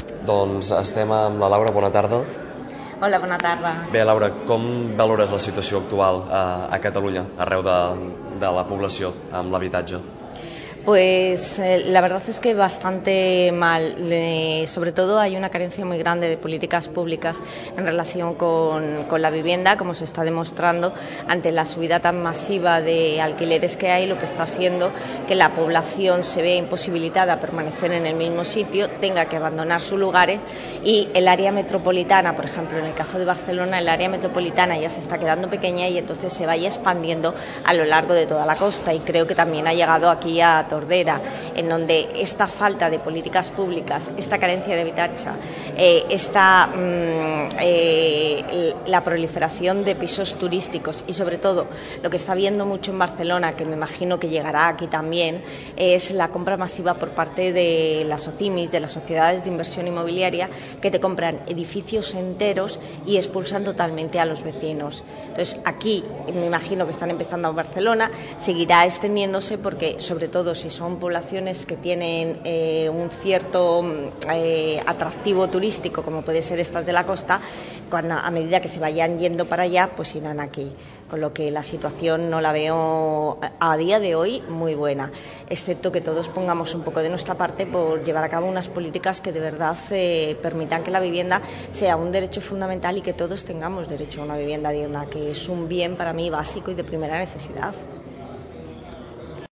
Doncs estem amb la Laura, bona tarda. Hola, bona tarda. Bé, Laura, com valores la situació actual a Catalunya, arreu de la població, amb l'habitatge? Pues la verdad es que bastante mal. Sobre todo hay una carencia muy grande de políticas públicas en relación con la vivienda, como se está demostrando ante la subida tan masiva de alquileres que hay, lo que está haciendo que la población se vea imposibilitada a permanecer en el mismo sitio, tenga que abandonar sus lugares, y el área metropolitana, por ejemplo, en el caso de Barcelona, el área metropolitana ya se está quedando pequeña y entonces se vaya expandiendo a lo largo de toda la costa, y creo que también ha llegado aquí a Tordera, en donde esta falta de políticas públicas, esta carencia de habitatge, la proliferación de pisos turísticos y sobre todo lo que está viendo mucho en Barcelona, que me imagino que llegará aquí también, es la compra masiva por parte de las OCIMIs, de las sociedades de inversión inmobiliaria, que te compran edificios enteros y expulsan totalmente a los vecinos. Entonces aquí me imagino que están empezando en Barcelona, seguirá extendiéndose porque sobre todo si son poblaciones que tienen un cierto atractivo turístico, como puede ser estas de la costa, a medida que se vayan yendo para allá, pues irán aquí. Con lo que la situación no la veo a día de hoy muy buena, excepto que todos pongamos un poco de nuestra parte por llevar a cabo unas políticas que de verdad permitan que la vivienda sea un derecho fundamental y que todos tengamos derecho a una vivienda digna, que es un bien para mí básico y de primera necesidad.